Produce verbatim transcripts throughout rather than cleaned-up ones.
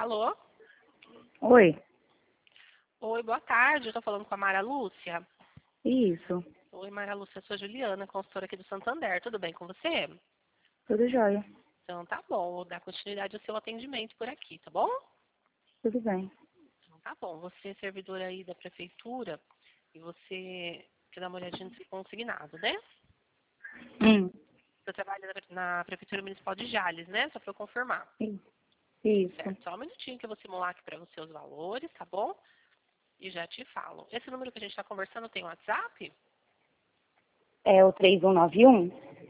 Alô? Oi, Oi, boa tarde. Eu tô falando com a Mara Lúcia. isso, Oi, Mara Lúcia, eu sou a Juliana, consultora aqui do Santander. Tudo bem com você? tudo jóia, Então tá bom, vou dar continuidade ao seu atendimento por aqui, tá bom? tudo bem. Então tá bom. Você é servidora aí da prefeitura e você quer dar uma olhadinha no seu consignado, né? Hum, Você trabalha na na Prefeitura Municipal de Jales, né? Só pra eu confirmar. i- isso, Certo, só um minutinho que eu vou simular aqui pra você os valores, tá bom? E já te falo. Esse número que a gente tá conversando tem WhatsApp? é o três um nove um?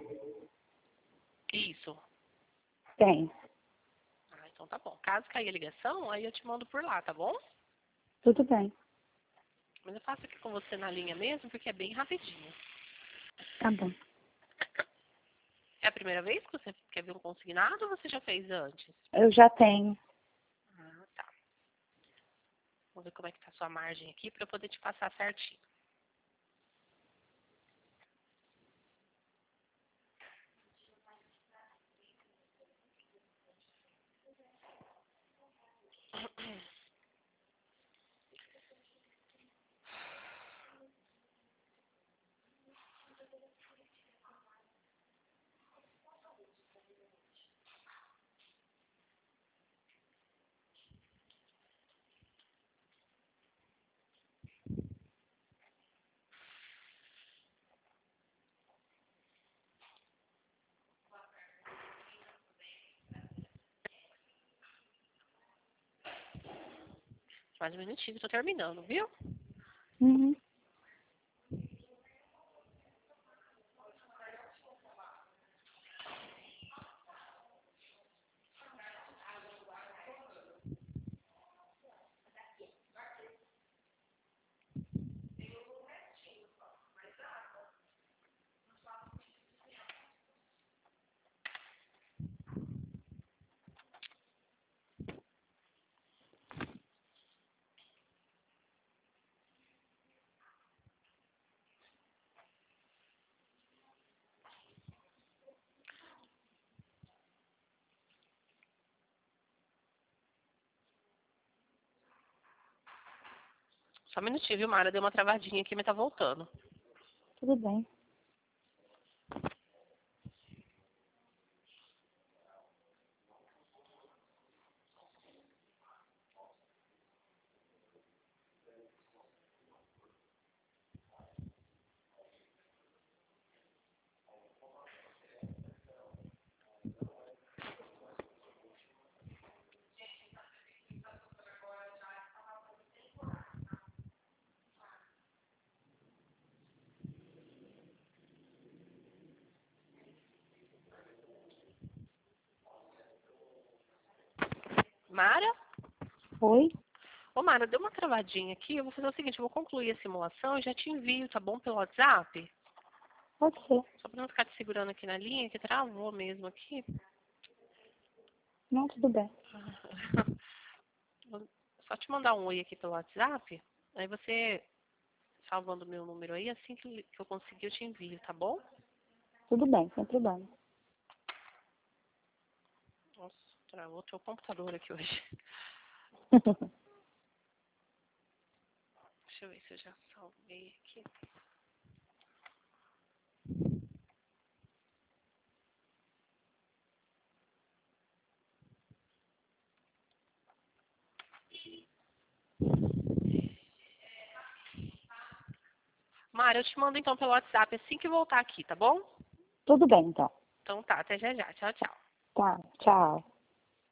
Isso. Tem, Ah, então tá bom. Caso caia a ligação, aí eu te mando por lá, tá bom? tudo bem, Mas eu faço aqui com você na linha mesmo, porque é bem rapidinho. tá bom. É a primeira vez que você quer ver um consignado ou você já fez antes? Eu já tenho, Ah, tá. Vamos ver como é que tá a sua margem aqui para eu poder te passar certinho. Mais um minutinho, tô terminando, viu? uhum. Só um minutinho, viu, Mara? Deu uma travadinha aqui, mas tá voltando. Tudo bem. Mara? Oi, Ô, Mara, deu uma travadinha aqui. Eu vou fazer o seguinte, eu vou concluir a simulação e já te envio, tá bom? Pelo WhatsApp. pode ser. Só pra não ficar te segurando aqui na linha, que travou mesmo aqui. Não, tudo bem. Vou só te mandar um oi aqui pelo WhatsApp. Aí você, salvando o meu número aí, assim que que eu conseguir, eu te envio, tá bom? Tudo bem, sem problema. Nossa, travou teu computador aqui hoje. Deixa eu ver se eu já salvei aqui. Mara, eu te mando então pelo WhatsApp assim que voltar aqui, tá bom? Tudo bem, então. Então tá, até já já. Tchau, tchau. Tá, tchau.